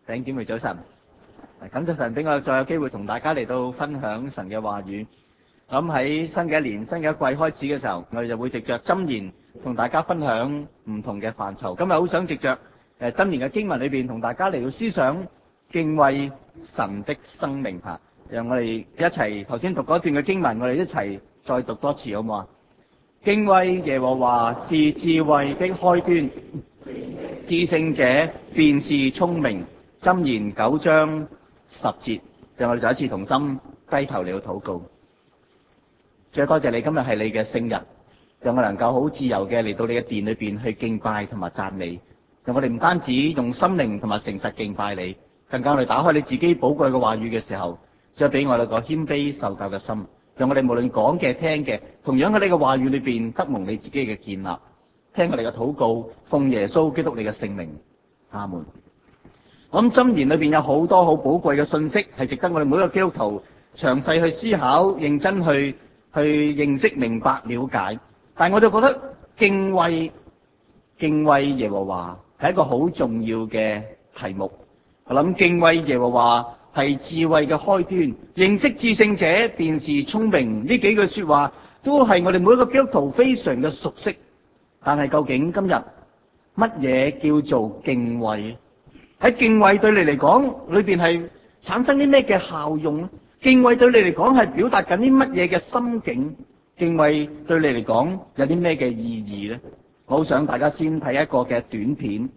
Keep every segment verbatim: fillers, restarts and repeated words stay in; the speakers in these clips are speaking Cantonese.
弟兄姊妹早晨，感謝神俾我再有機會同大家嚟到分享神嘅話語。咁喺新嘅一年、新嘅一季開始嘅時候，我哋就會藉着箴言同大家分享唔同嘅範疇。今日好想藉着誒箴言嘅經文裏邊同大家嚟到思想敬畏神的生命吓。讓我哋一齊頭先讀嗰段嘅經文，我哋一齊再讀多次好唔好啊？敬畏耶和華是智慧的開端，至聖者便是聰明。箴言九章十節，讓我哋再一次同心低頭嚟到禱告。主啊，多謝你今日係你嘅聖日，讓我能夠好自由嘅嚟到你嘅殿裏邊去敬拜同埋讚美。讓我哋唔單止用心靈同埋誠實敬拜你，更加我哋打開你自己寶貴嘅話語嘅時候，再俾我哋個謙卑受教嘅心。讓我哋無論講嘅聽嘅，同樣喺你嘅話語裏邊得蒙你自己嘅建立。聽我哋嘅禱告，奉耶穌基督你嘅聖名，阿門。我諗箴言裏邊有好多好寶貴嘅信息，係值得我哋每一個基督徒詳細去思考、認真去去認識、明白、了解。但係我就覺得敬畏敬畏耶和華係一個好重要嘅題目。我諗敬畏耶和華係智慧嘅開端，認識至聖者便是聰明。呢幾句說話都係我哋每一個基督徒非常嘅熟悉。但係究竟今日乜嘢叫做敬畏？喺敬畏對你嚟講，裏邊係產生啲咩嘅效用咧？敬畏對你嚟講係表達緊啲乜嘢嘅心境？敬畏對你嚟講有啲咩嘅意義咧？我好想大家先睇一個嘅短片。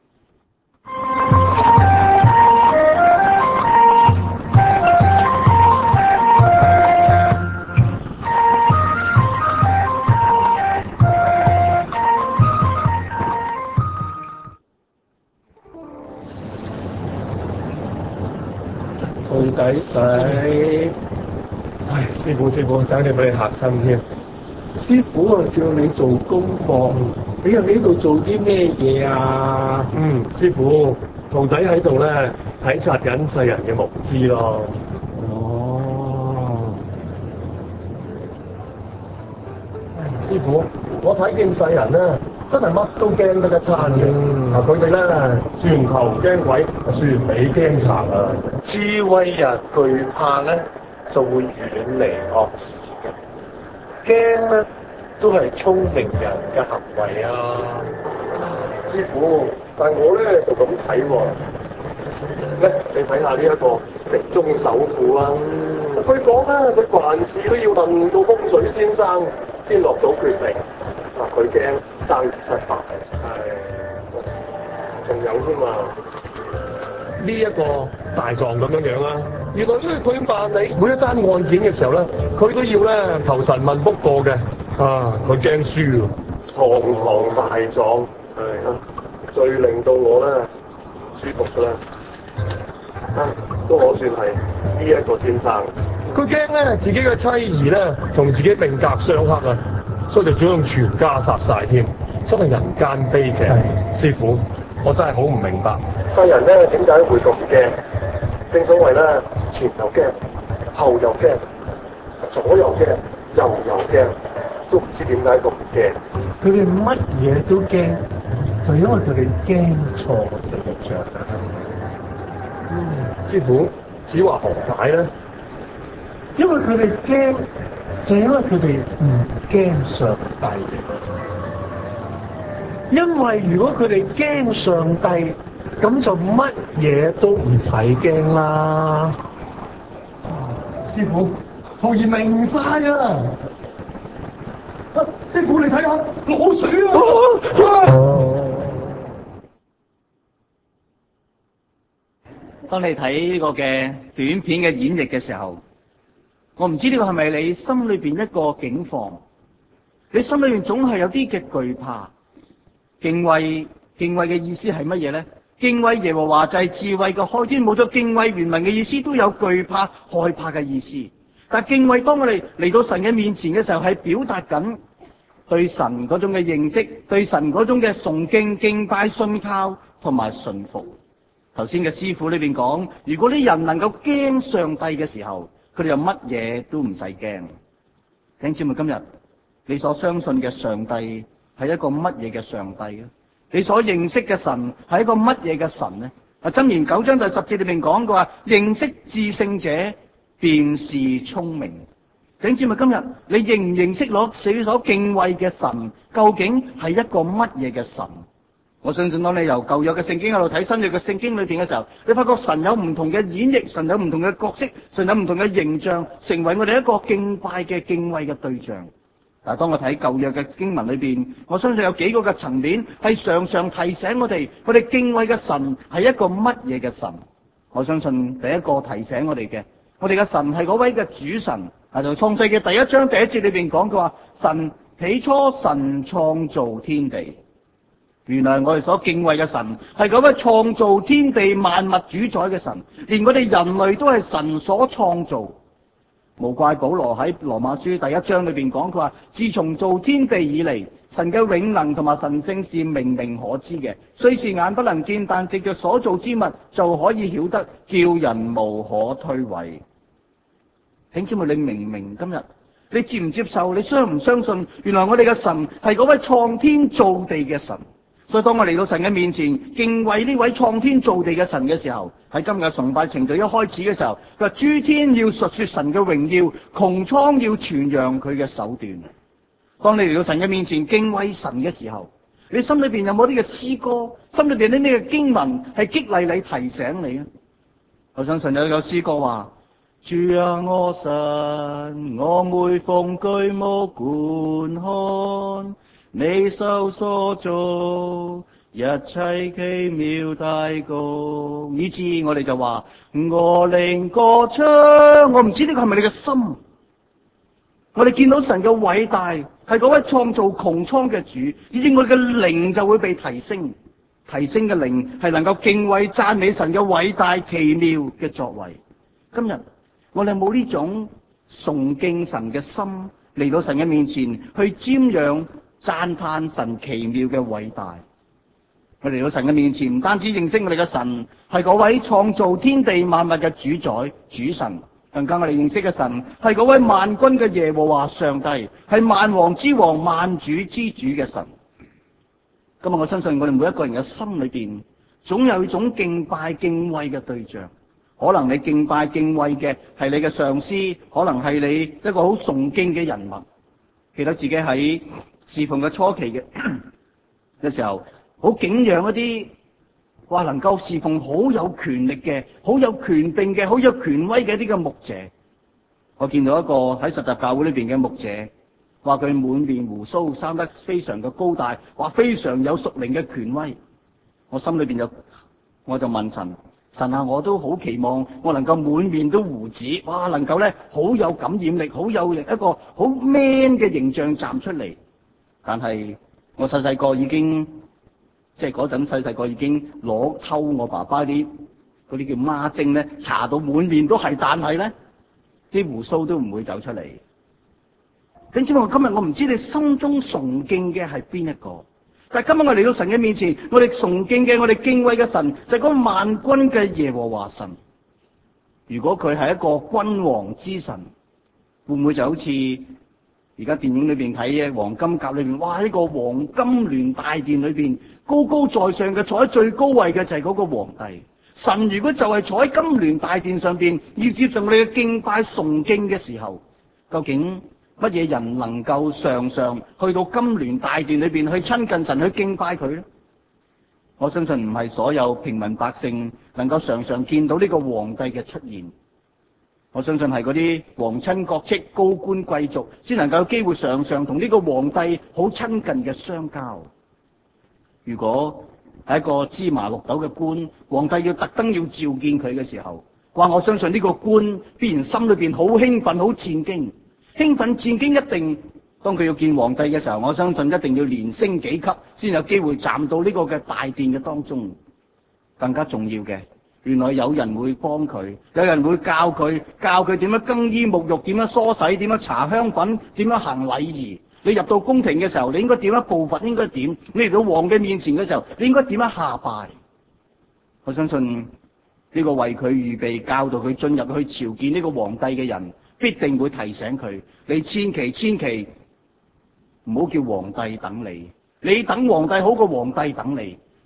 徒弟仔，唉，師傅師傅，等你俾你嚇親添。師傅啊，叫你做功課，你喺呢度做啲咩嘢啊？嗯，師傅，徒弟喺度咧體察緊世人嘅無知咯。哦，唉，師傅，我睇見世人咧，真係乜都驚得一餐嘅。嗱、嗯，佢哋咧船頭驚鬼，船尾驚賊啊！智慧人懼怕咧，就會遠離惡事嘅。驚咧，都係聰明人嘅行為啊！師傅，但我咧就咁睇喎。咧，你睇下呢一個城中首富啊，佢講咧，佢凡事都要問到風水先生先落到決定。嗱，佢驚生意失敗，係，仲有添嘛？呢一個大狀咁樣樣啊，原來咧佢辦理每一單案件嘅時候咧，佢都要咧求神問卜過嘅，啊，佢驚輸啊！堂堂大狀，係啊，最令到我咧舒服嘅啦，啊，都可算係呢一個先生。佢驚咧自己嘅妻兒咧同自己命格相克啊！所以就想用全家殺晒添，真係人間悲劇。師傅，我真係好唔明白，世人咧點解會咁驚？正所謂咧，前又驚，後又驚，左又驚，右又驚，都唔知點解咁驚。佢哋乜嘢都驚，就因為佢哋驚錯對象。嗯，師傅，此話何解咧？因為佢哋驚。就因為佢哋唔驚上帝，因為如果佢哋驚上帝，咁就乜嘢都唔使驚啦。師傅，徒兒明晒啊！啊，師傅你睇下老鼠啊！ 當你睇呢個嘅短片嘅演繹嘅時候，我唔知呢個係咪你心裏邊一個境況？你心裏邊總係有啲嘅懼怕。敬畏敬畏嘅意思係乜嘢咧？敬畏耶和華就係智慧嘅開端，冇咗敬畏原文嘅意思都有懼怕、害怕嘅意思。但敬畏當我哋嚟到神嘅面前嘅時候，係表達緊對神嗰種嘅認識，對神嗰種嘅崇敬、敬拜、信靠同埋順服。頭先嘅師傅裏邊講，如果啲人能夠驚上帝嘅時候，佢哋又乜嘢都唔使驚。弟兄姊妹，今日你所相信嘅上帝係一個乜嘢嘅上帝咧？你所認識嘅神係一個乜嘢嘅神咧？ 啊，箴言九章第十節裏面講過話，認識至聖者便是聰明。弟兄姊妹，今日你認唔認識攞你所敬畏嘅神，究竟係一個乜嘢嘅神？我相信當你由舊約嘅聖經喺度睇新約嘅聖經裏邊嘅時候，你發覺神有唔同嘅演繹，神有唔同嘅角色，神有唔同嘅形象，成為我哋一個敬拜嘅敬畏嘅對象。但係當我睇舊約嘅經文裏邊，我相信有幾個嘅層面係常常提醒我哋，我哋敬畏嘅神係一個乜嘢嘅神。我相信第一個提醒我哋嘅，我哋嘅神係嗰位嘅主神。喺度創世嘅第一章第一節裏邊講嘅話，神起初神創造天地。原來我哋所敬畏嘅神係嗰位創造天地萬物主宰嘅神，連我哋人類都係神所創造。無怪保羅喺羅馬書第一章裏邊講佢話，自從造天地以嚟，神嘅永能同埋神性是明明可知嘅，雖是眼不能見，但藉着所造之物就可以曉得，叫人無可推諉。弟兄姊妹，你明唔明今日？你接唔接受？你相唔相信？原來我哋嘅神係嗰位創天造地嘅神。所以當我嚟到神嘅面前，敬畏呢位創天造地嘅神嘅時候，喺今日崇拜程序一開始嘅時候，佢話諸天要述說神嘅榮耀，穹蒼要傳揚佢嘅手段。當你嚟到神嘅面前敬畏神嘅時候，你心裏邊有冇啲嘅詩歌？心裏邊呢啲嘅經文係激勵你、提醒你啊？我相信有有詩歌話：主啊，我神，我每逢舉目觀看，你手所造一切奇妙大功，以致我哋就話我靈歌唱。我唔知呢個係咪你嘅心？我哋見到神嘅偉大，係嗰位創造穹蒼嘅主，以致我哋嘅靈就會被提升。提升嘅靈係能夠敬畏讚美神嘅偉大奇妙嘅作為。今日我哋有冇呢種崇敬神嘅心嚟到神嘅面前去瞻仰讚嘆神奇妙嘅偉大？我嚟到神嘅面前，唔單止認識我哋嘅神係嗰位創造天地萬物嘅主宰主神，更加我哋認識嘅神係嗰位萬軍嘅耶和華上帝，係萬王之王、萬主之主嘅神。今日我相信我哋每一個人嘅心裏邊總有一種敬拜敬畏嘅對象。可能你敬拜敬畏嘅係你嘅上司，可能係你一個好崇敬嘅人物。記得自己喺侍奉嘅初期嘅嘅時候，好敬仰一啲話能夠侍奉好有權力嘅、好有權柄嘅、好有權威嘅一啲嘅牧者。我見到一個喺實習教會裏邊嘅牧者，話佢滿面鬍鬚，生得非常嘅高大，話非常有屬靈嘅權威。我心裏邊就我就問神。神啊，我都好期望我能夠滿面都鬍子，哇，能夠咧好有感染力，好有力，一個好 man 嘅形象站出嚟。但係我細細個已經，即係嗰陣細細個已經攞偷我爸爸啲嗰啲叫孖精咧，搽到滿面都係，但係咧啲鬍鬚都唔會走出嚟。點知我今日我唔知你心中崇敬嘅係邊一個？但係今日我嚟到神嘅面前，我哋崇敬嘅、我哋敬畏嘅神就係嗰個萬軍嘅耶和華神。如果佢係一個君王之神，會唔會就好似而家電影裏邊睇嘅黃金甲裏邊，哇！呢個黃金鑾大殿裏邊高高在上嘅，坐喺最高位嘅就係嗰個皇帝。神如果就係坐喺金鑾大殿上邊，要接受我哋嘅敬拜崇敬嘅時候，究竟乜嘢人能夠常常去到金鑾大殿裏邊去親近神、去敬拜佢呢？我相信唔係所有平民百姓能夠常常見到呢個皇帝嘅出現。我相信係嗰啲皇親國戚、高官貴族先能夠有機會常常同呢個皇帝好親近嘅相交。如果係一個芝麻綠豆嘅官，皇帝要特登要召見佢嘅時候，話我相信呢個官必然心裏邊好興奮、好戰驚。興奮戰驚一定，當佢要見皇帝嘅時候，我相信一定要連升幾級，先有機會站到呢個嘅大殿嘅當中。更加重要嘅，原來有人會幫佢，有人會教佢，教佢點樣更衣沐浴，點樣梳洗，點樣搽香粉，點樣行禮儀。你入到宮廷嘅時候，你應該點樣步伐？應該點？你嚟到皇嘅面前嘅時候，你應該點樣下拜？我相信呢個為佢預備、教導佢進入去朝見呢個皇帝嘅人，必定會提醒佢：你千祈千祈唔好叫皇帝等你，你等皇帝好過皇帝等你。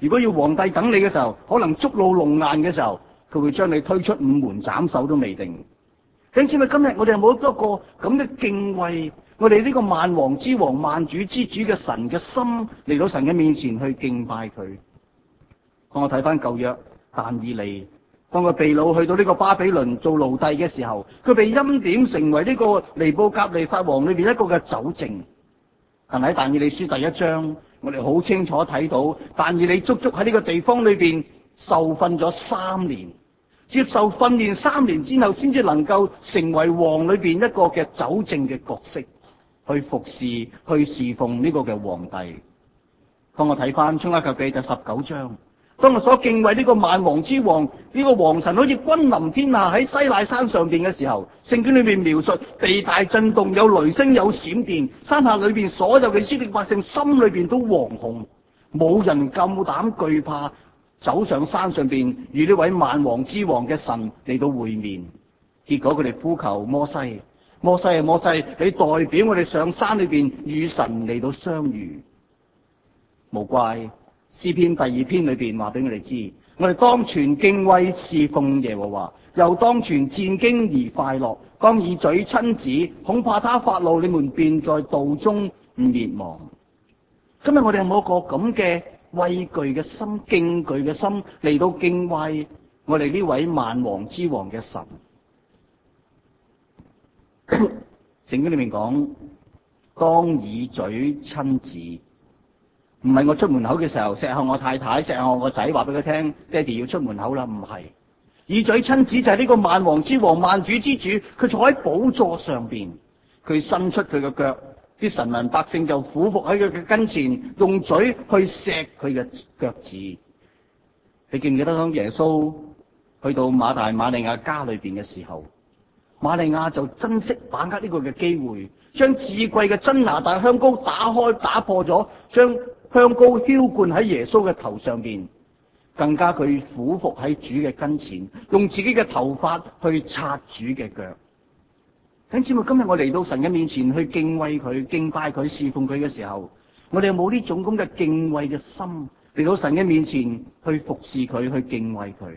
如果要皇帝等你嘅時候，可能觸怒龍顏嘅時候，佢會將你推出午門斬首都未定。因此咪今日我哋有冇一個咁嘅敬畏，我哋呢個萬王之王、萬主之主嘅神嘅心嚟到神嘅面前去敬拜佢。當我睇翻舊約但以理，當佢被擄去到呢個巴比倫做奴隸嘅時候，佢被欽點成為呢個尼布甲尼撒王裏邊一個嘅酒政。但喺但以理書第一章，我哋好清楚睇到，但以理足足喺呢個地方裏邊受訓咗三年，接受訓練三年之後，先至能夠成為王裏邊一個嘅酒政嘅角色，去服侍、去侍奉呢個嘅皇帝。當我睇翻《出埃及記》第十九章，當我所敬畏呢個萬王之王，呢個王神好似君臨天下喺西奈山上邊嘅時候，聖經裏邊描述地大震動，有雷聲，有閃電，山下裏邊所有嘅以色列百姓心裏邊都惶恐，冇人夠膽懼怕走上山上邊與呢位萬王之王嘅神嚟到會面。結果佢哋呼求摩西，摩西啊摩西，你代表我哋上山裏邊與神嚟到相遇。無怪詩篇第二篇裏邊話俾我哋知，我哋當存敬畏侍奉耶和華，又當存戰兢而快樂，當以嘴親子，恐怕他發怒，你們便在道中滅亡。今日我哋有冇一個咁嘅畏懼嘅心、敬懼嘅心嚟到敬畏我哋呢位萬王之王嘅神？聖經裏面講，當以嘴親子。唔係我出門口嘅時候，錫下我太太，錫下我個仔，話俾佢聽，爹哋要出門口啦。唔係，以嘴親子就係呢個萬王之王、萬主之主，佢坐喺寶座上邊，佢伸出佢嘅腳，啲臣民百姓就俯伏喺佢嘅跟前，用嘴去錫佢嘅腳趾。你記唔記得當耶穌去到馬大馬利亞家裏邊嘅時候，馬利亞就珍惜把握呢個嘅機會，將至貴嘅真拿大香膏打開，打破咗，將香膏澆灌喺耶穌嘅頭上邊，更加佢俯伏喺主嘅跟前，用自己嘅頭髮去擦主嘅腳。弟兄姊妹，今日我嚟到神嘅面前去敬畏佢、敬拜佢、侍奉佢嘅時候，我哋有冇呢種咁嘅敬畏嘅心嚟到神嘅面前去服侍佢、去敬畏佢？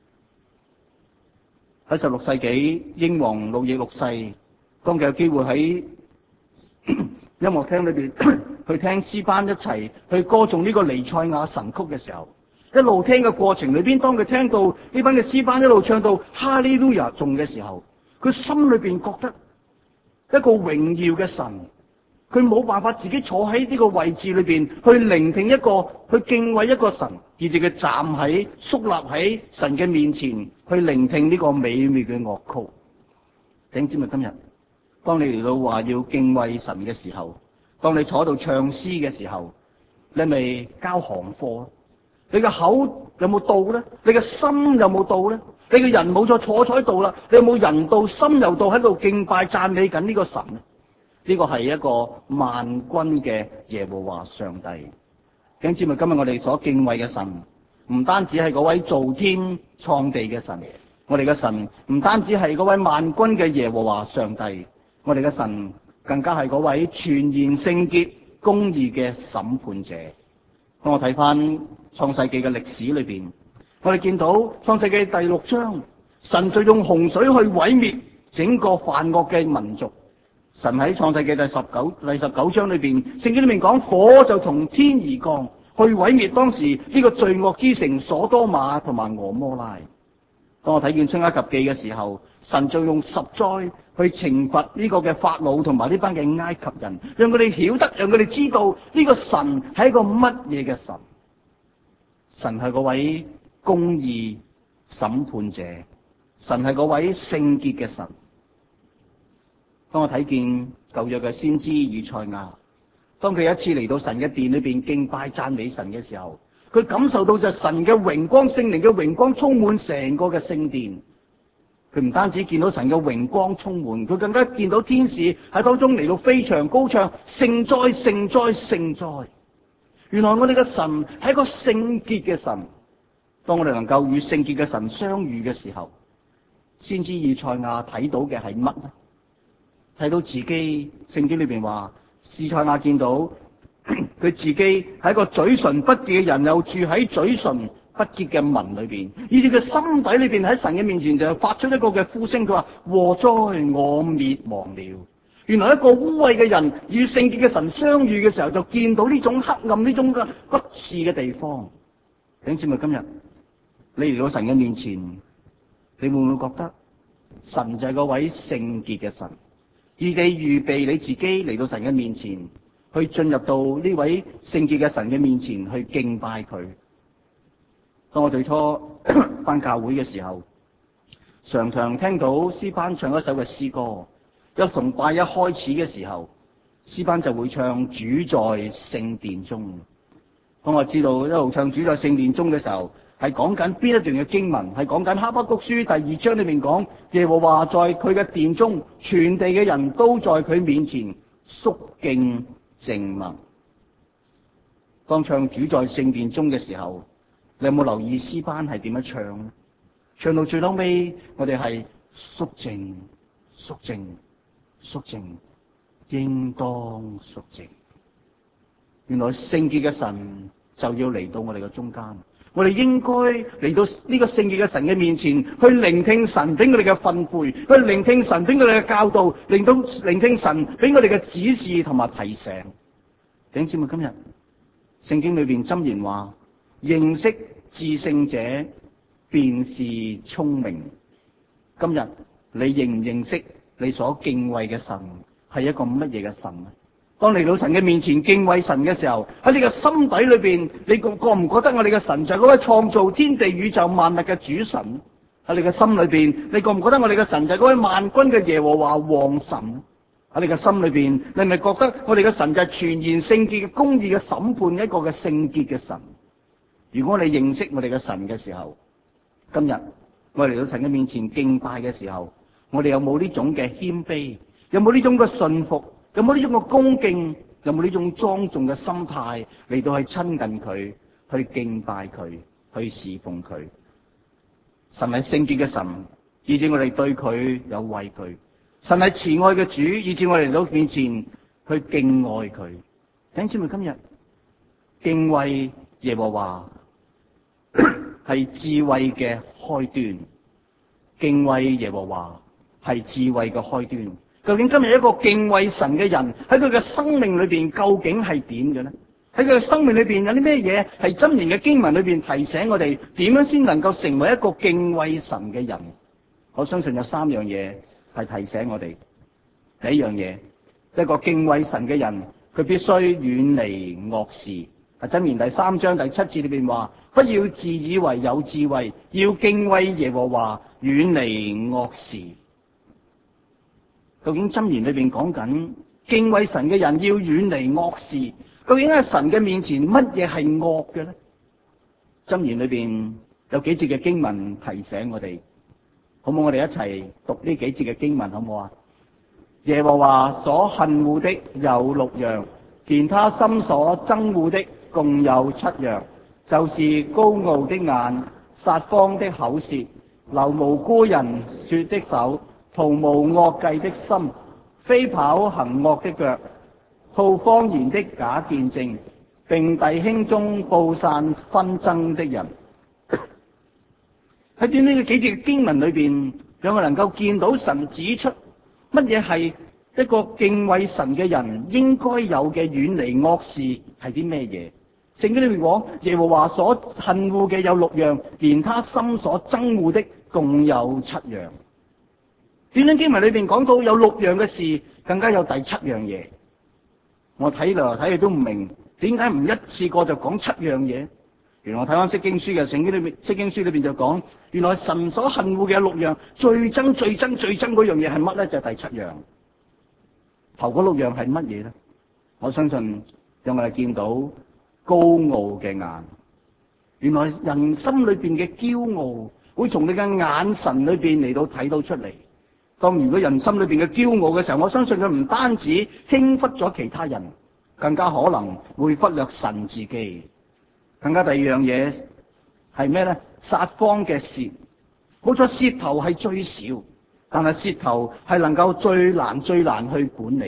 喺十六世紀，英皇路易六世當佢有機會喺音樂廳裏邊去聽詩班一齊去歌頌呢個彌賽亞神曲嘅時候，一路聽嘅過程裏邊，當佢聽到呢班嘅詩班一路唱到哈利路亞頌嘅時候，佢心裏邊覺得一個榮耀嘅神，佢冇辦法自己坐喺呢個位置裏邊去聆聽一個去敬畏一個神，以至佢站喺肅立喺神嘅面前去聆聽呢個美妙嘅樂曲。弟兄姊妹，今日當你嚟到話要敬畏神嘅時候，當你坐喺度唱詩嘅時候，你咪交行貨？你嘅口有冇到咧？你嘅心有冇到咧？你嘅人冇再坐坐喺度啦，你有冇人到心又到喺度敬拜讚美緊呢個神呢？呢個係一個萬軍嘅耶和華上帝。弟兄姊妹，今日我哋所敬畏嘅神，唔單止係嗰位造天創地嘅神，我哋嘅神唔單止係嗰位萬軍嘅耶和華上帝，我哋嘅神更加係嗰位全然聖潔、公義嘅審判者。當我睇翻創世紀嘅歷史裏邊，我哋見到創世紀第六章，神就用洪水去毀滅整個犯惡嘅民族。神喺創世紀第十九第十九章裏邊，聖經裏面講，火就從天而降，去毀滅當時呢個罪惡之城所多瑪同埋俄摩拉。當我睇見出埃及記嘅時候，神就用十災去懲罰呢個嘅法老同埋呢班嘅埃及人，讓佢哋曉得，讓佢哋知道呢個神係一個乜嘢嘅神。神係嗰位公義審判者，神係嗰位聖潔嘅神。當我睇見舊約嘅先知以賽亞，當佢有一次嚟到神嘅殿裏邊敬拜讚美神嘅時候，佢感受到就係神嘅榮光、聖靈嘅榮光充滿成個嘅聖殿。佢唔單止見到神嘅榮光充滿，佢更加見到天使喺當中嚟到飛翔高唱聖哉聖哉聖哉。原來我哋嘅神係一個聖潔嘅神。當我哋能夠與聖潔嘅神相遇嘅時候，先知以賽亞睇到嘅係乜呢？睇到自己聖經裏邊話，以賽亞見到佢自己係一個嘴唇不潔嘅人，又住喺嘴唇不潔嘅民裏邊，以至佢心底裏邊喺神嘅面前就發出一個嘅呼聲，佢話：禍哉，我滅亡了！原來一個污穢嘅人與聖潔嘅神相遇嘅時候，就見到呢種黑暗、呢種嘅不是嘅地方。弟兄姊妹，今日你嚟到神嘅面前，你會唔會覺得神就係嗰位聖潔嘅神？而你預備你自己嚟到神嘅面前，去進入到呢位聖潔嘅神嘅面前去敬拜佢。當我最初返教會嘅時候，常常聽到詩班唱一首嘅詩歌。一崇拜一開始嘅時候，詩班就會唱主在聖殿中。當我知道一路唱主在聖殿中嘅時候，係講緊邊一段嘅經文？係講緊哈巴谷書第二章裏面講耶和華在佢嘅殿中，全地嘅人都在佢面前肅敬靜默。當唱主在聖殿中嘅時候，你有冇留意詩班係點樣唱呢？唱到最後尾，我哋係肅靜、肅靜、肅靜，應當肅靜。原來聖潔嘅神就要嚟到我哋嘅中間，我哋應該嚟到呢個聖潔嘅神嘅面前，去聆聽神俾我哋嘅訓誨，去聆聽神俾我哋嘅教導，聆聽聆聽神俾我哋嘅指示同埋提醒。弟兄姊妹，今日聖經裏邊箴言話：認識至聖者，便是聰明。今日你認唔認識你所敬畏嘅神係一個乜嘢嘅神呢？當嚟到神嘅面前敬畏神嘅時候，喺你嘅心底裏邊，你覺覺唔覺得我哋嘅神就係嗰位創造天地宇宙萬物嘅主神？喺你嘅心裏邊，你覺唔覺得我哋嘅神就係嗰位萬軍嘅耶和華王神？喺你嘅心裏邊，你係咪覺得我哋嘅神就係全然聖潔嘅公義嘅審判一個嘅聖潔嘅神？如果你認識我哋嘅神嘅時候，今日我哋嚟到神嘅面前敬拜嘅時候，我哋有冇呢種嘅謙卑？有冇呢種嘅信服？有冇呢種嘅恭敬？有冇呢種莊重嘅心態嚟到去親近佢，去敬拜佢，去侍奉佢？神係聖潔嘅神，以致我哋對佢有畏懼。神係慈愛嘅主，以致我哋嚟到面前去敬愛佢。弟兄姊妹，今日敬畏耶和華係智慧嘅開端，敬畏耶和華係智慧嘅開端。究竟今日一個敬畏神嘅人喺佢嘅生命裏邊究竟係點嘅呢？喺佢嘅生命裏邊有啲咩嘢係箴言嘅經文裏邊提醒我哋點樣先能夠成為一個敬畏神嘅人？我相信有三樣嘢係提醒我哋。第一樣嘢，一個敬畏神嘅人，佢必須遠離惡事。啊，箴言第三章第七節裏邊話：不要自以為有智慧，要敬畏耶和華，遠離惡事。究竟箴言裏邊講緊敬畏神嘅人要遠離惡事，究竟喺神嘅面前乜嘢係惡嘅咧？箴言裏邊有幾節嘅經文提醒我哋，好唔好？我哋一齊讀呢幾節嘅經文，好唔好啊？耶和華所恨惡的有六樣，連他心所憎惡的共有七樣，就是高傲的眼、撒謊的口舌、流無辜人說的手、圖無惡計的心、飛跑行惡的腳、吐謊言的假見證，並弟兄中布散紛爭的人。喺短短嘅幾節嘅經文裏邊，讓我能夠見到神指出乜嘢係一個敬畏神嘅人應該有嘅遠離惡事係啲咩嘢？聖經裏面講，耶和華所恨惡嘅有六樣，連他心所憎惡的共有七樣。短短經文裏邊講到有六樣嘅事，更加有第七樣嘢。我睇嚟睇去都唔明，點解唔一次過就講七樣嘢？原來我睇翻釋經書嘅聖經裏面，釋經書裏邊就講，原來神所恨惡嘅有六樣，最憎最憎最憎嗰樣嘢係乜咧？就係第七樣。頭嗰六樣係乜嘢咧？我相信讓我哋見到高傲嘅眼。原來人心裏邊嘅驕傲，會從你嘅眼神裏邊嚟到睇到出嚟。當如果人心裏邊嘅驕傲嘅時候，我相信佢唔單止輕忽咗其他人，更加可能會忽略神自己。更加第二樣嘢係咩咧？撒謊嘅舌。冇錯，舌頭係最少，但係舌頭係能夠最難最難去管理。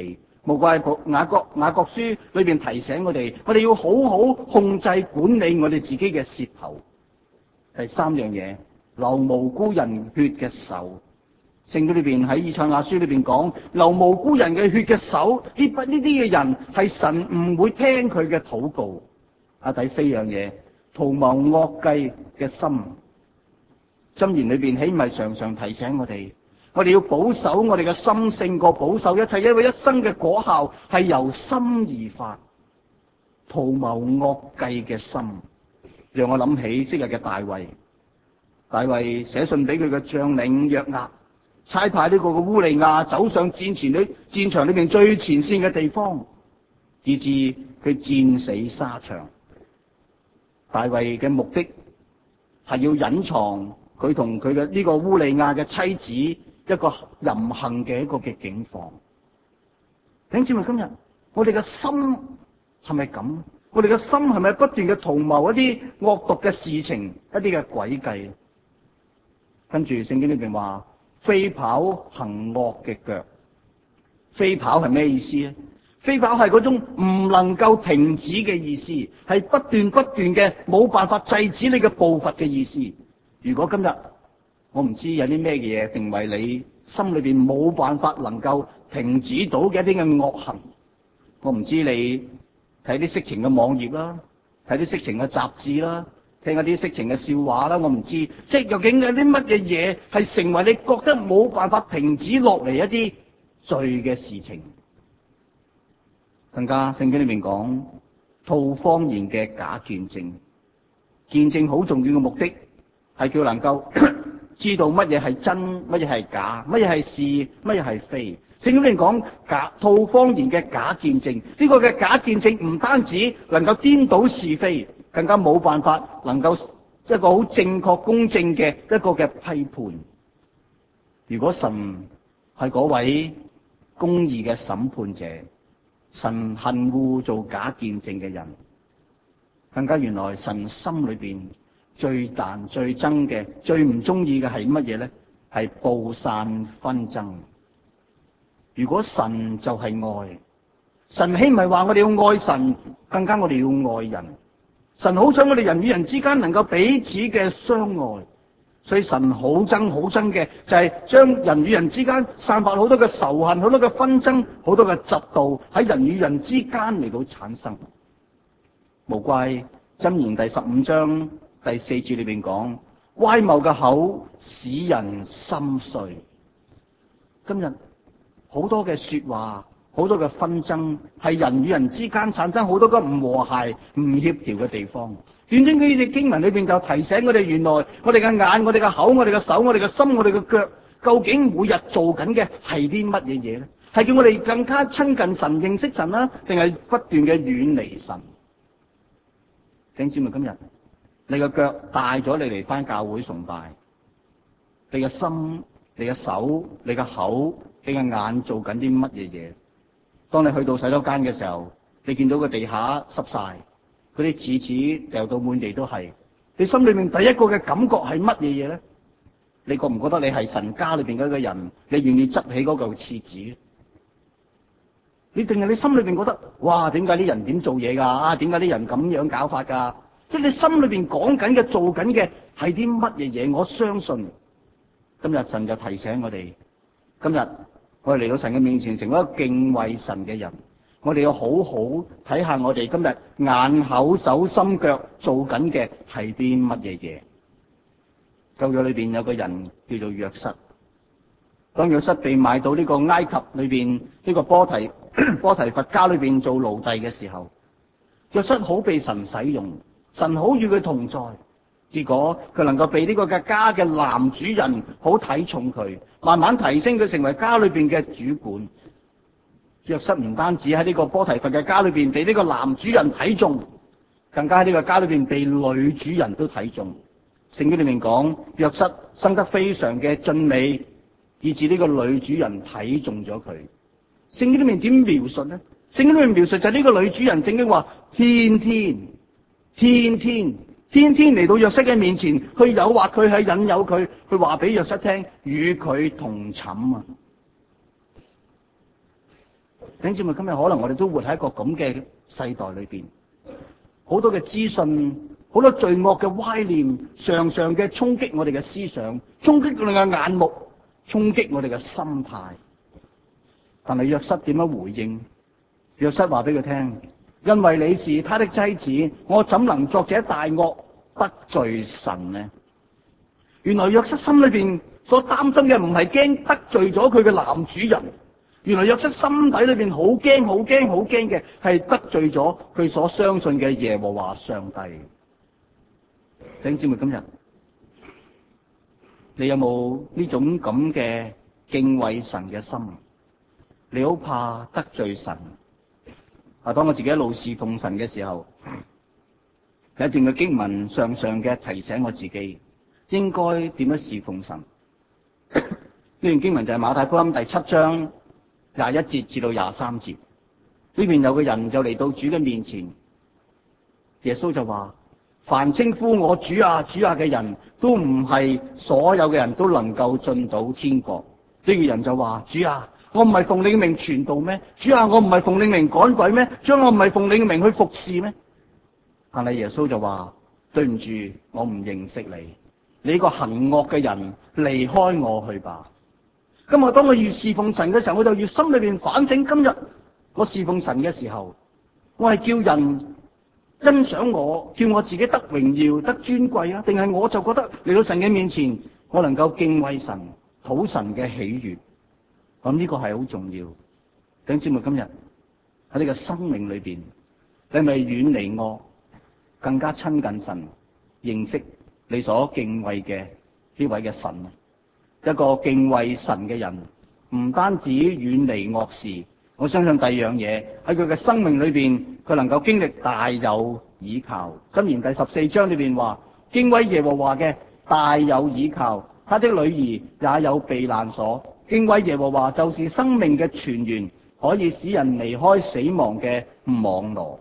無怪雅各雅各書裏邊提醒我哋，我哋要好好控制管理我哋自己嘅舌頭。第三樣嘢，流無辜人血嘅手。聖經裏邊喺以賽亞書裏邊講，流無辜人嘅血嘅手，呢不呢啲嘅人係神唔會聽佢嘅禱告。啊，第四樣嘢，圖謀惡計嘅心。箴言裏邊起碼常常提醒我哋，我哋要保守我哋嘅心勝過保守一切，因為一生嘅果效係由心而發。圖謀惡計嘅心，讓我諗起昔日嘅大衛。大衛寫信俾佢嘅將領約押，差派呢個嘅烏利亞走上戰前裏戰場裏邊最前線嘅地方，以致佢戰死沙場。大衛嘅目的係要隱藏佢同佢嘅呢個烏利亞嘅妻子一個淫行嘅一個嘅境況。弟兄姊妹，今日我哋嘅心係咪咁？我哋嘅心係咪不斷嘅圖謀一啲惡毒嘅事情，一啲嘅詭計？跟住聖經裏邊話，飛跑行惡嘅腳。飛跑係咩意思咧？飛跑係嗰種唔能夠停止嘅意思，係不斷不斷嘅冇辦法制止你嘅步伐嘅意思。如果今日我唔知有啲咩嘢定為你心裏邊冇辦法能夠停止到嘅一啲嘅惡行，我唔知你睇啲色情嘅網頁啦，睇啲色情嘅雜誌啦，聽一啲色情嘅笑話啦，我唔知即係究竟有啲乜嘢嘢係成為你覺得冇辦法停止落嚟一啲罪嘅事情。更加聖經裏面講，吐謊言嘅假見證。見證好重要嘅目的係叫能夠知道乜嘢係真，乜嘢係假，乜嘢係是，乜嘢係非。聖經裏面講假吐謊言嘅假見證，呢個嘅假見證唔單止能夠顛倒是非，更加冇辦法能夠一個好正確公正嘅一個嘅批判。如果神係嗰位公義嘅審判者，神恨惡做假見證嘅人，更加原來神心裏邊最難、最憎嘅、最唔中意嘅係乜嘢咧？係布散紛爭。如果神就係愛，神豈唔係話我哋要愛神，更加我哋要愛人。神好想我哋人與人之間能夠彼此嘅相愛。所以神好憎好憎嘅就係將人與人之間散發好多嘅仇恨、好多嘅紛爭、好多嘅嫉妒喺人與人之間嚟到產生。無怪箴言第十五章第四節裏邊講，歪謬嘅口使人心碎。今日好多嘅說話，好多嘅紛爭，係人與人之間產生好多嘅唔和諧、唔協調嘅地方。短短呢啲經文裏邊就提醒我哋，原來我哋嘅眼、我哋嘅口、我哋嘅手、我哋嘅心、我哋嘅腳，究竟每日做緊嘅係啲乜嘢嘢咧？係叫我哋更加親近神、認識神啦，定係不斷嘅遠離神？弟兄姊妹，今日你嘅腳帶咗你嚟翻教會崇拜，你嘅心、你嘅手、你嘅口、你嘅眼做緊啲乜嘢嘢？當你去到洗手間嘅時候，你見到個地下濕晒，嗰啲廁紙掉到滿地都係，你心裏面第一個嘅感覺係乜嘢嘢咧？你覺唔覺得你係神家裏邊嗰個人？你願意執起嗰嚿廁紙？你定係你心裏邊覺得，哇，點解啲人點做嘢噶？啊，點解啲人咁樣搞法噶？即係你心裏邊講緊嘅、做緊嘅係啲乜嘢嘢？我相信今日神就提醒我哋，今日我哋嚟到神嘅面前，成為一個敬畏神嘅人。我哋要好好睇下我哋今日眼口手心腳做緊嘅係啲乜嘢嘢。舊約裏邊有個人叫做約瑟，當約瑟被賣到呢個埃及裏邊呢個波提波提佛家裏邊做奴隸嘅時候，約瑟好被神使用，神好與佢同在，結果佢能夠被呢個嘅家嘅男主人好睇重佢，慢慢提升佢成為家裏邊嘅主管。約瑟唔單止喺呢個波提佛嘅家裏邊被呢個男主人睇重，更加喺呢個家裏邊被女主人都睇重。聖經裏面講，約瑟生得非常嘅俊美，以致呢個女主人睇中咗佢。聖經裏面點描述呢？聖經裏面描述就係呢個女主人，聖經話天天天天天天嚟到約瑟嘅面前，去誘惑佢，去引誘佢，去話俾約瑟聽，與佢同寢啊！ 弟兄姊妹，今日可能我哋都活喺一個咁嘅世代裏邊，好多嘅資訊，好多罪惡嘅歪念，常常嘅衝擊我哋嘅思想，衝擊我哋嘅眼目，衝擊我哋嘅心態。但係約瑟點樣回應？約瑟話俾佢聽：因為你是他的妻子，我怎能作這大惡得罪神呢？原來約瑟心裏邊所擔心嘅唔係驚得罪咗佢嘅男主人，原來約瑟心底裏邊好驚、好驚、好驚嘅係得罪咗佢所相信嘅耶和華上帝。弟兄姊妹，今日你有冇呢種咁嘅敬畏神嘅心？你好怕得罪神啊！當我自己一路侍奉神嘅時候，有一段嘅經文常常嘅提醒我自己應該點樣侍奉神。呢段經文就係馬太福音第七章廿一節至到廿三節。呢邊有個人就嚟到主嘅面前，耶穌就話：凡稱呼我主啊主啊嘅人，都唔係所有嘅人都能夠進到天國。呢個人就話：主啊，我唔係奉你嘅名傳道咩？主啊，我唔係奉你嘅名趕鬼咩？主啊，我唔係奉你嘅名去服侍咩？但係耶穌就話：對唔住，我唔認識你，你呢個行惡嘅人，離開我去吧。今日當我越侍奉神嘅時候，我就越心裏邊反省，今日我侍奉神嘅時候，我係叫人欣賞我，叫我自己得榮耀、得尊貴啊，定係我就覺得嚟到神嘅面前，我能夠敬畏神、討神嘅喜悅。咁呢個係好重要。弟兄姊妹，今日喺你嘅生命裏邊，你係咪遠離惡，更加親近神，認識你所敬畏嘅呢位嘅神啊？一個敬畏神嘅人，唔單止遠離惡事，我相信第二樣嘢喺佢嘅生命裏邊，佢能夠經歷大有倚靠。箴言第十四章裏邊話：敬畏耶和華嘅大有倚靠，他的女兒也有避難所。敬畏耶和華就是生命嘅泉源，可以使人離開死亡嘅網羅。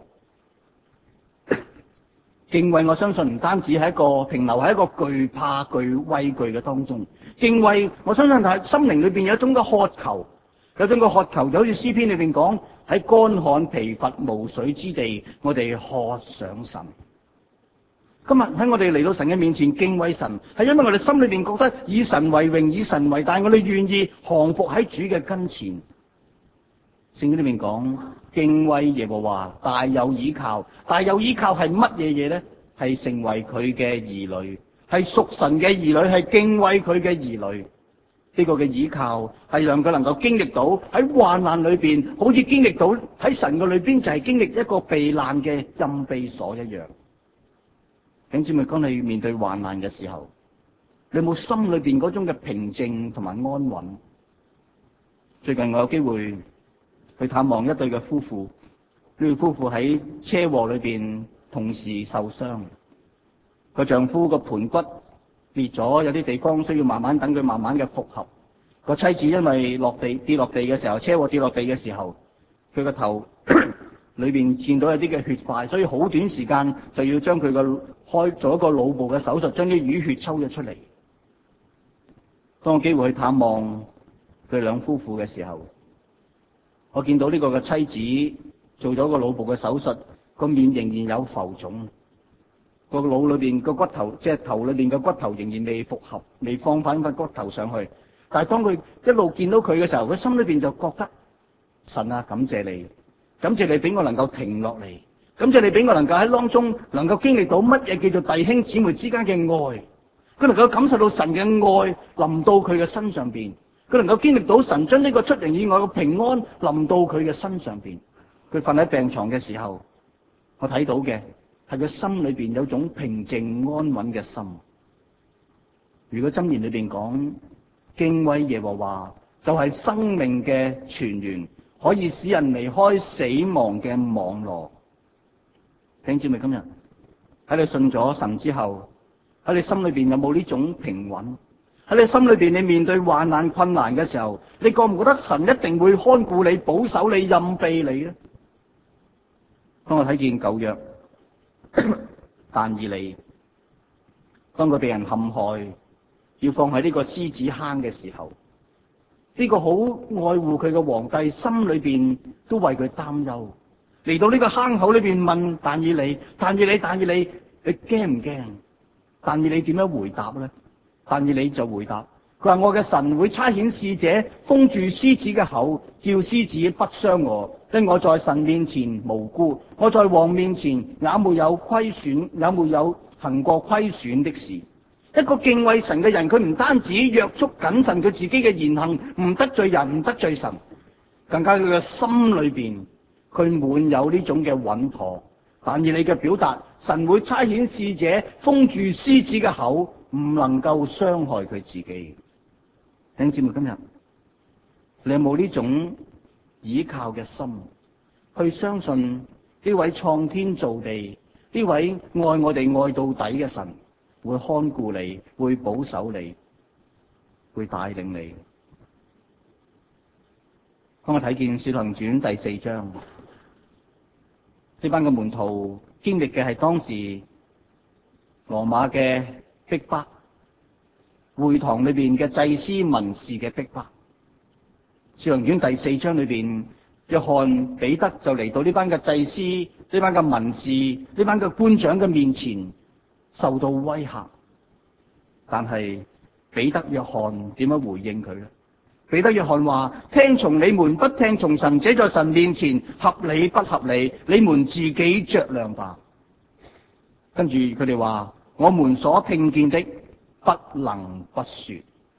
敬畏，我相信唔單止係一個停留喺一個懼怕、懼畏懼嘅當中。敬畏，我相信係心靈裏邊有一種嘅渴求，有一種嘅渴求，就好似詩篇裏邊講：喺乾旱疲乏無水之地，我哋渴想神。今日喺我哋嚟到神嘅面前敬畏神，係因為我哋心裏邊覺得以神為榮，以神為大，我哋願意降服喺主嘅跟前。聖經裏面講，敬畏耶和華大有倚靠，大有倚靠係乜嘢嘢咧？係成為佢嘅兒女，係屬神嘅兒女，係敬畏佢嘅兒女。呢、這個嘅倚靠係讓佢能夠經歷到喺患難裏邊，好似經歷到喺神嘅裏邊就係經歷一個避難嘅隱秘所一樣。弟兄姊妹，當你面對患難嘅時候，你有冇心裏邊嗰種嘅平靜同埋安穩？最近我有機會去探望一對嘅夫婦，呢對夫婦喺車禍裏邊同時受傷，個丈夫個盤骨裂咗，有啲地方需要慢慢等佢慢慢嘅復合。個妻子因為落地跌落地嘅時候，車禍跌落地嘅時候，佢個頭裏邊見到有啲嘅血塊，所以好短時間就要將佢個開做一個腦部嘅手術，將啲淤血抽咗出嚟。當我機會去探望佢兩夫婦嘅時候，我見到呢個嘅妻子做咗個腦部嘅手術，個面仍然有浮腫，個腦裏邊個骨頭即係頭裏邊嘅骨頭仍然未復合，未放翻塊骨頭上去。但係當佢一路見到佢嘅時候，佢心裏邊就覺得神啊，感謝你，感謝你俾我能夠停落嚟，感謝你俾我能夠喺當中能夠經歷到乜嘢叫做弟兄姊妹之間嘅愛，佢能夠感受到神嘅愛臨到佢嘅身上邊，佢能夠經歷到神將呢個出人意外嘅平安臨到佢嘅身上邊。佢瞓喺病床嘅時候，我睇到嘅係佢心裏邊有種平靜安穩嘅心。如果箴言裏邊講敬畏耶和華就係生命嘅泉源，可以使人離開死亡嘅網羅。弟兄姊妹，今日喺你信咗神之後，喺你心裏邊有冇呢種平穩？喺你心裏邊，你面對患難困難嘅時候，你覺唔覺得神一定會看顧你、保守你、蔭庇你咧？當我睇見舊約但以理，當佢被人陷害，要放喺呢個獅子坑嘅時候， 呢個好愛護佢嘅皇帝心裏邊都為佢擔憂，嚟到呢個坑口裏邊問但以理，但以理，但以理，你驚唔驚？但以理點樣回答咧？但以理就回答，佢話我嘅神會差遣使者封住獅子嘅口，叫獅子不傷我，因我在神面前無辜，我在王面前也沒有虧損，也沒有行過虧損的事。一個敬畏神嘅人，佢唔單止約束謹慎佢自己嘅言行，唔得罪人，唔得罪神，更加佢嘅心裏邊，佢滿有呢種嘅穩妥。但以理嘅表達，神會差遣使者封住獅子嘅口，唔能夠傷害佢自己。弟兄姊妹，今日你有冇呢種倚靠嘅心，去相信呢位創天造地、呢位愛我哋愛到底嘅神會看顧你，會保守你，會帶領你？當我睇見《使徒行傳》第四章，呢班嘅門徒經歷嘅係當時羅馬嘅逼迫，會堂裏邊嘅祭司文士嘅逼迫。《使徒行傳》第四章裏邊，約翰彼得就嚟到呢班嘅祭司、呢班嘅文士、呢班嘅官長嘅面前，受到威嚇。但係彼得、約翰點樣回應佢呢？彼得、約翰話：聽從你們不聽從神，這在神面前合理不合理？你們自己酌量吧。跟住佢哋話：我們所聽見的不能不說。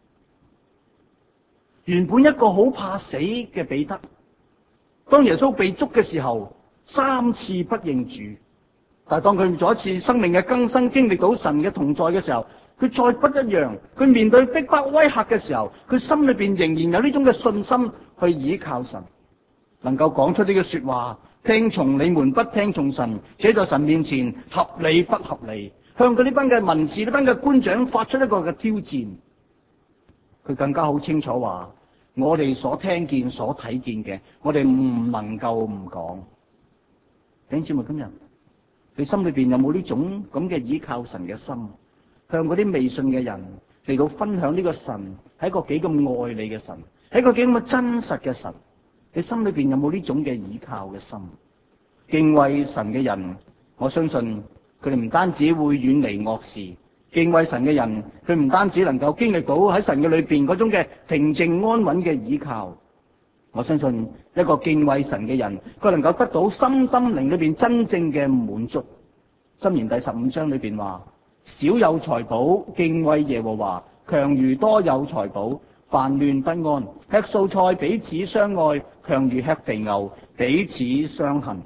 原本一個好怕死嘅彼得，當耶穌被捉嘅時候，三次不認主。但係當佢做一次生命嘅更新，經歷到神嘅同在嘅時候，佢再不一樣。佢面對逼迫威嚇嘅時候，佢心裏邊仍然有呢種嘅信心去倚靠神，能夠講出呢個說話：聽從你們不聽從神，這在神面前合理不合理？向佢呢班嘅文士、呢班嘅官長發出一個嘅挑戰。佢更加好清楚話：我哋所聽見、所睇見嘅，我哋唔能夠唔講。弟兄姊妹，今日你心裏邊有冇呢種咁嘅倚靠神嘅心，向嗰啲未信嘅人嚟到分享呢個神係一個幾咁愛你嘅神，係一個幾咁真實嘅神？你心裏邊有冇呢種嘅倚靠嘅心？敬畏神嘅人，我相信佢哋唔單止會遠離惡事。敬畏神嘅人，佢唔單止能夠經歷到喺神嘅裏邊嗰種嘅平靜安穩嘅倚靠，我相信一個敬畏神嘅人，佢能夠得到心心靈裏邊真正嘅滿足。箴言第十五章裏邊話：少有財寶，敬畏耶和華，強如多有財寶，煩亂不安。吃素菜彼此相愛，強如吃肥牛彼此相恨。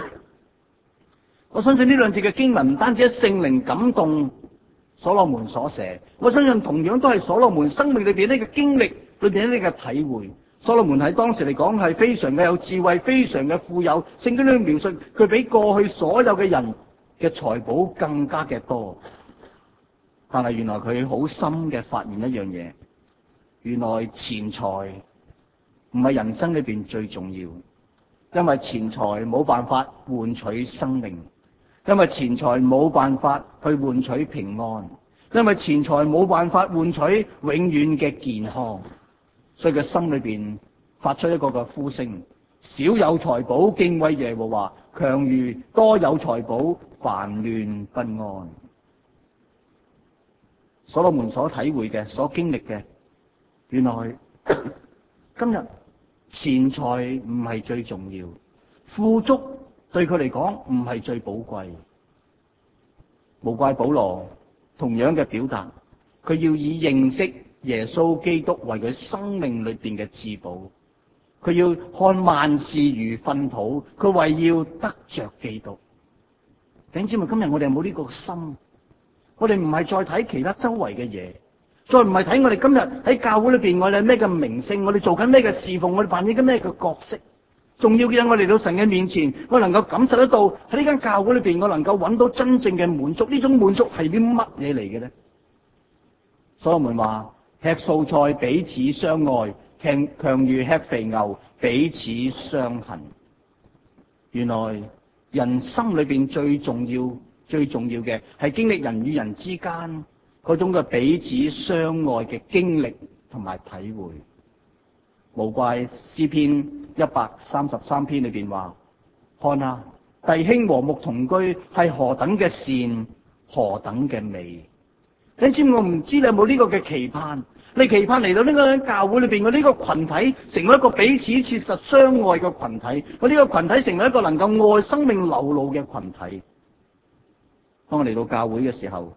我相信呢兩節嘅經文唔單止係聖靈感動所羅門所寫，我相信同樣都係所羅門生命裏邊呢個經歷裏邊呢個體會。所羅門喺當時嚟講係非常嘅有智慧，非常嘅富有。聖經裏描述佢比過去所有嘅人嘅財寶更加嘅多。但係原來佢好深嘅發現一樣嘢，原來錢財唔係人生裏邊最重要，因為錢財冇辦法換取生命。因為錢財冇辦法去換取平安，因為錢財冇辦法換取永遠嘅健康，所以佢心裏邊發出一個嘅呼聲：少有財寶，敬畏耶和華，強如多有財寶，煩亂不安。所羅門所體會嘅，所經歷嘅，原來今日錢財唔係最重要，富足對佢嚟講唔係最寶貴。無怪保羅同樣嘅表達，佢要以認識耶穌基督為佢生命裏邊嘅至寶，佢要看萬事如糞土，佢為要得着基督。弟兄姊妹，今日我哋有冇呢個心？我哋唔係再睇其他周圍嘅嘢，再唔係睇我哋今日喺教會裏邊我哋咩嘅名聲，我哋做緊咩嘅侍奉，我哋扮演緊咩嘅角色。重要嘅，我嚟到神嘅面前，我能夠感受得到喺呢間教會裏邊，我能夠揾到真正嘅滿足。呢種滿足係啲乜嘢嚟嘅咧？所羅門話：吃素菜彼此相愛，強強如吃肥牛彼此相恨。原來人心裏邊最重要、最重要嘅係經歷人與人之間嗰種嘅彼此相愛嘅經歷同埋體會。 無怪詩篇一百三十三篇裏邊話：看啊，弟兄和睦同居係何等嘅善，何等嘅美。你知唔知我唔知你有冇呢個嘅期盼？你期盼嚟到呢個教會裏邊嘅呢個群體，成為一個彼此切實相愛嘅群體。我呢個群體成為一個能夠愛生命流露嘅群體。當我嚟到教會嘅時候，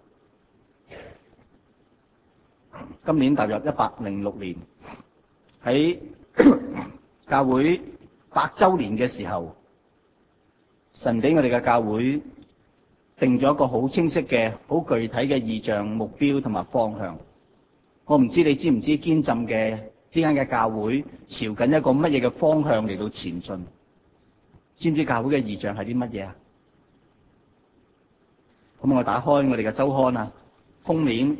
今年踏入一百零六年，喺教會百周年嘅時候，神俾我哋嘅教會定咗一個好清晰嘅、好具體嘅異象、目標同埋方向。我唔知你知唔知堅浸嘅呢間嘅教會朝緊一個乜嘢嘅方向嚟到前進？知唔知教會嘅異象係啲乜嘢啊？咁我打開我哋嘅周刊啊，封面，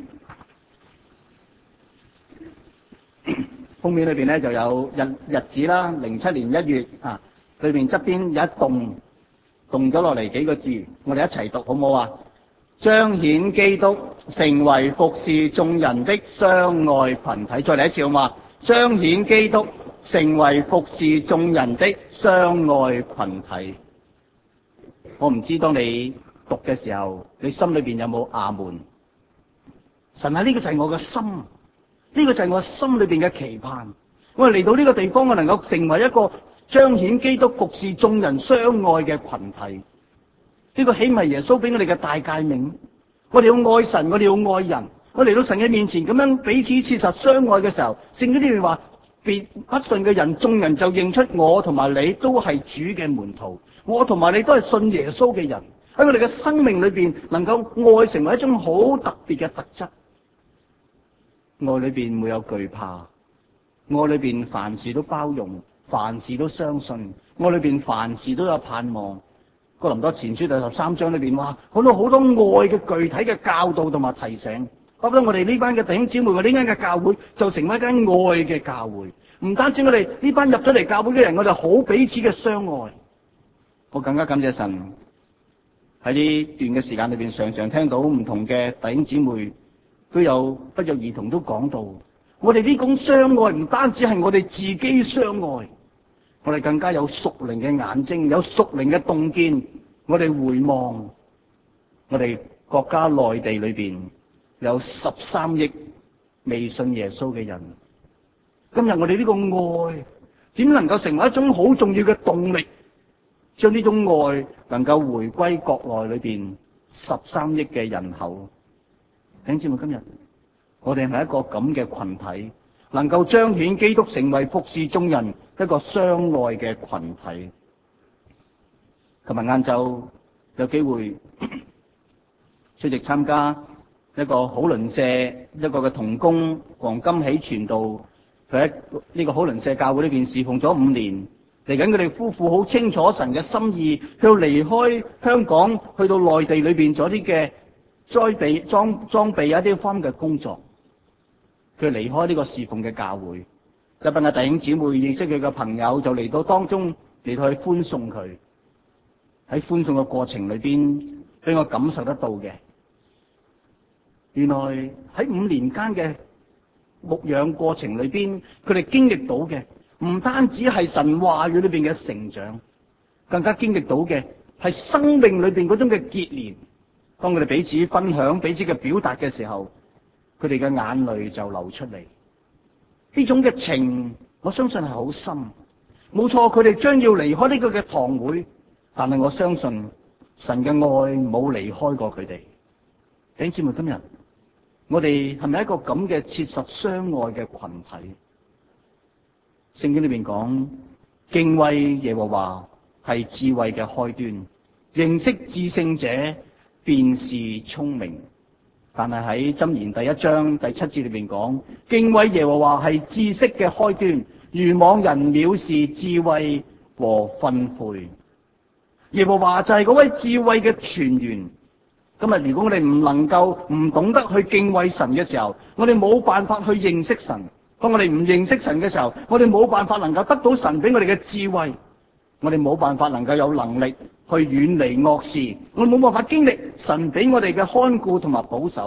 封面裏邊咧就有日日子啦，零七年一月啊，裏邊側邊有一棟動咗落嚟幾個字，我哋一齊讀好唔好啊？彰顯基督，成為服侍眾人的相愛群體。再嚟一次好嘛？彰顯基督，成為服侍眾人的相愛群體。我唔知當你讀嘅時候，你心裏邊有冇阿門？神啊，呢個就係我嘅心，呢個就係我心裏邊嘅期盼。我嚟到呢個地方，我能夠成為一個彰顯基督、服侍眾人相愛嘅群體。呢個豈唔係耶穌俾我哋嘅大誡命？我哋要愛神，我哋要愛人。我嚟到神嘅面前咁樣彼此切實相愛嘅時候，聖經呢邊話，別不信嘅人，眾人就認出我同埋你都係主嘅門徒。我同埋你都係信耶穌嘅人。喺我哋嘅生命裏邊，能夠愛成為一種好特別嘅特質。愛裏邊沒有懼怕，愛裏邊凡事都包容，凡事都相信，愛裏邊凡事都有盼望。哥林多前書第十三章裏邊話，好多好多愛嘅具體嘅教導同埋提醒。包括我哋呢班嘅弟兄姊妹，我呢間嘅教會就成為一間愛嘅教會。唔單止我哋呢班入咗嚟教會嘅人，我哋好彼此嘅相愛。我更加感謝神喺呢段嘅時間裏邊，常常聽到唔同嘅弟兄姊妹都有不約而同都講到，我哋呢種相愛唔單止係我哋自己相愛。我哋更加有屬靈嘅眼睛，有屬靈嘅洞見。我哋回望我哋國家內地裏邊有十三億未信耶穌嘅人。今日我哋呢個愛點能夠成為一種好重要嘅動力，將呢種愛能夠回歸國內裏邊十三億嘅人口。弟兄姊妹，今日我哋係咪一個咁嘅群體，能夠彰顯基督，成為服侍眾人一個相愛嘅群體？琴日晏晝有機會出席參加一個好鄰舍一個嘅同工黃金喜傳道，佢喺呢個好鄰舍教會呢邊侍奉咗五年。嚟緊佢哋夫婦好清楚神嘅心意，佢要離開香港去到內地裏邊做啲嘅裝備裝裝備一啲方面嘅工作。佢離開呢個侍奉嘅教會，一班嘅弟兄姊妹認識佢嘅朋友就嚟到當中嚟到去歡送佢。喺歡送嘅過程裏邊，俾我感受得到嘅，原來喺五年間嘅牧養過程裏邊，佢哋經歷到嘅唔單止係神話語裏邊嘅成長，更加經歷到嘅係生命裏邊嗰種嘅結連。當佢哋彼此分享、彼此嘅表達嘅時候，佢哋嘅眼淚就流出嚟。呢種嘅情，我相信係好深。冇錯，佢哋將要離開呢個嘅堂會，但係我相信神嘅愛冇離開過佢哋。弟兄姊妹，今日我哋係咪一個咁嘅切實相愛嘅群體？聖經裏邊講，敬畏耶和華係智慧嘅開端，認識至聖者便是聰明。但係喺箴言第一章第七節裏邊講，敬畏耶和華係知識嘅開端，愚妄人藐視智慧和訓誨。耶和華就係嗰位智慧嘅泉源。今日如果我哋唔能夠唔懂得去敬畏神嘅時候，我哋冇辦法去認識神。當我哋唔認識神嘅時候，我哋冇辦法能夠得到神俾我哋嘅智慧，我哋冇辦法能夠有能力去遠離惡事，我哋冇辦法經歷神俾我哋嘅看顧同埋保守，我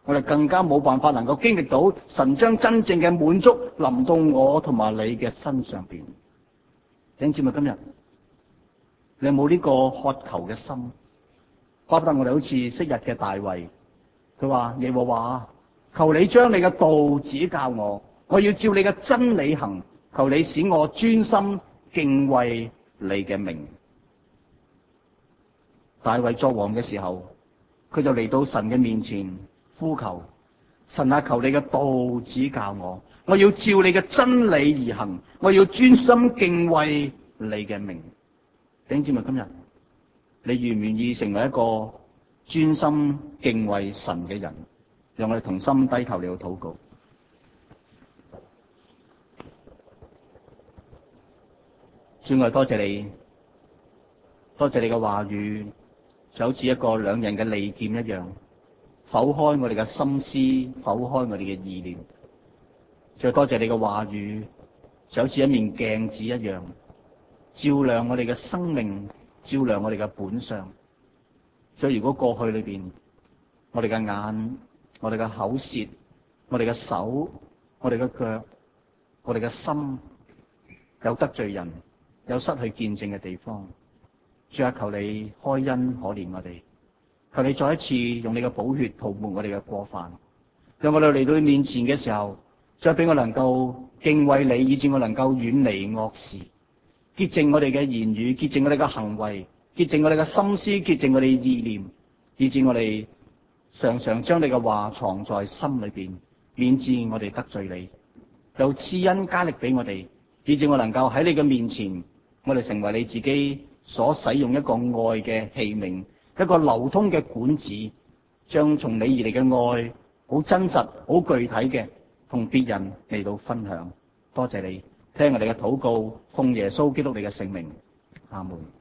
我哋更加冇辦法能夠經歷到神將真正嘅滿足臨到我同埋你嘅身上邊。弟兄姊妹，今日你有冇呢個渴求嘅心？巴不得我哋好似昔日嘅大衛，佢話耶和華，求你將你嘅道指教我，我要照你嘅真理行，求你使我專心敬畏你嘅名。大衛作王嘅時候，佢就嚟到神嘅面前呼求，神啊，求你嘅道指教我，我要照你嘅真理而行，我要專心敬畏你嘅名。弟兄姊妹，今日你願唔願意成為一個專心敬畏神嘅人？讓我哋同心低頭嚟到禱告。主，我多謝你，多謝你嘅話語，就好似一個兩刃嘅利劍一樣，剖開我哋嘅心思，剖開我哋嘅意念。再多謝你嘅話語，就好似一面鏡子一樣，照亮我哋嘅生命，照亮我哋嘅本相。所以如果過去裏邊，我哋嘅眼、我哋嘅口舌、我哋嘅手、我哋嘅腳、我哋嘅心有得罪人，有失去見證嘅地方，主啊，求你開恩可憐我哋，求你再一次用你嘅寶血塗抹我哋嘅過犯，讓我哋嚟到你面前嘅時候，再俾我能夠敬畏你，以致我能夠遠離惡事，潔淨我哋嘅言語，潔淨我哋嘅行為，潔淨我哋嘅心思，潔淨我哋嘅意念，以致我哋常常將你嘅話藏在心裏邊，免致我哋得罪你，又賜恩加力俾我哋，以致我能夠喺你嘅面前，我哋成為你自己所使用一個愛嘅器皿，一個流通嘅管子，將從你而嚟嘅愛好真實、好具體嘅同別人嚟到分享。多謝你聽我哋嘅禱告，奉耶穌基督你嘅聖名，阿門。